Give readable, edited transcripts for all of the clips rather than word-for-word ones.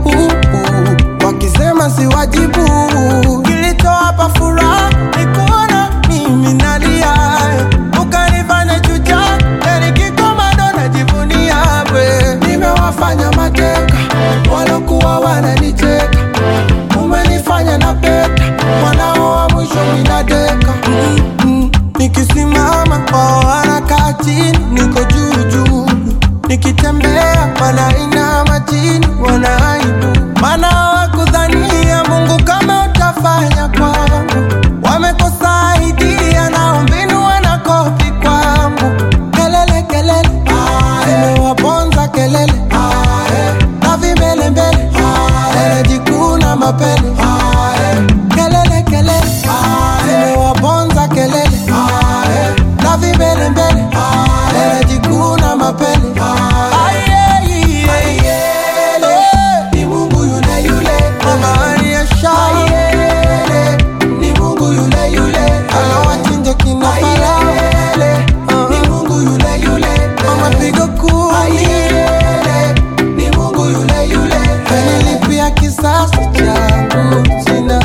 wakisema si wajibu. Kilichoapa furaha ni kuona mimi nalia, ukanifanya chucha, nikikomando najivunia we. Nimewafanya mateka walokuwa wananicheka, umenifanya na peta mwanao wa mwisho minadeka. Nikisimama wao wanakaa chini, niko juu juu. Nikitembea wanainama chini, wanaibu. Maana hawakudhania Mungu kama utafanya kwangu. Wamekosa idea na mbinu wanakopi kwangu. Kelele kelele, nimewaponza kelele, na vimbele mbele, wanajikuna mapele. Kelele kelele, nimewaponza kelele, na vimbele mbele, wanajikuna mapele. Ni Mungu yule yule, mama aliyeshai. Ni Mungu yule yule, anawachinja kina Farao. Ni Mungu yule yule, mapigo kumi. Ni Mungu yule yule, anilipia kisasi changu sina.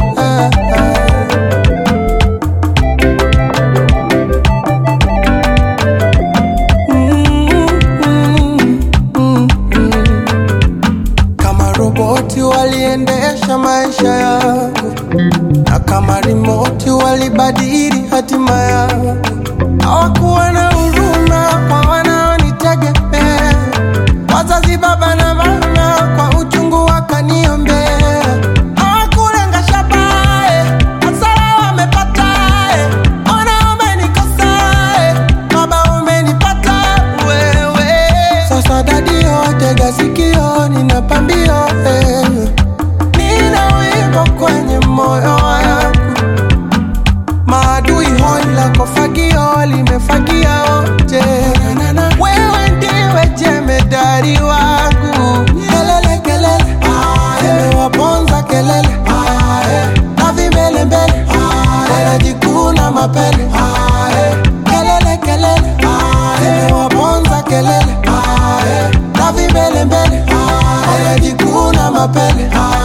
Roboti waliendesha maisha yangu, na kama remote walibadili hatima yangu. Hawakuwa na huruma kwa wanaonitegemea, wazazi baba na mama kwa uchungu wakaniombea. Hawakulenga shabaha, hasara wamepata. Ona umenikosa, baba umenipata wewe. Sasa dadio tega sikio, ninapambio nina wimbo kwenye moyo wangu. Maadui hoi lako fagio, limefagia wote. Wewe ndiwe jemedari wangu. Kelele kelele, nimewaponza kelele, na vimbele mbele, wanajikuna mapele. Kelele kelele, nimewaponza kelele, na vimbele mbele, wanajikuna mapele.